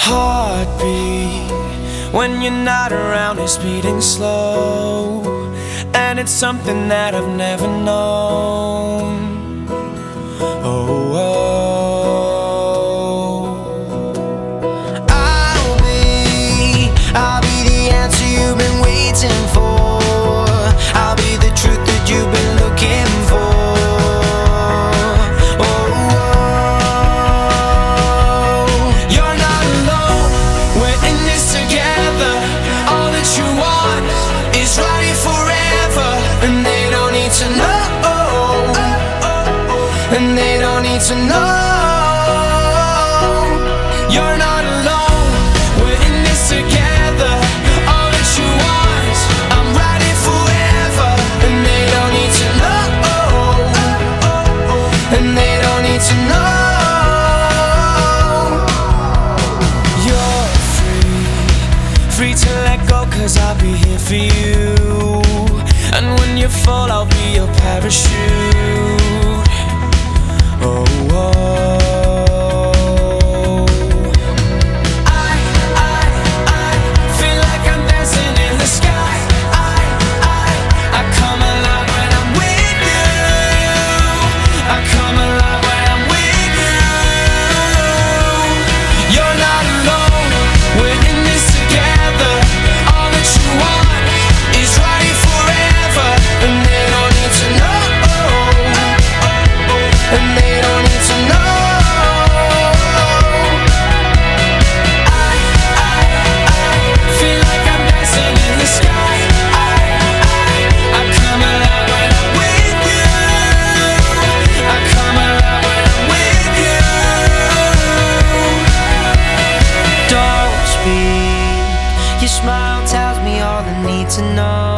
Heartbeat when you're not around is beating slow, and it's something that I've never known. Oh, I'll be the answer you've been waiting for. I'll be the truth that you've been looking for. And they don't need to know. You're not alone, we're in this together. All that you want, I'm riding forever. And they don't need to know. And they don't need to know. You're free to let go, 'cause I'll be here for you. And when you fall, I'll be your parachute. Your smile tells me all I need to know.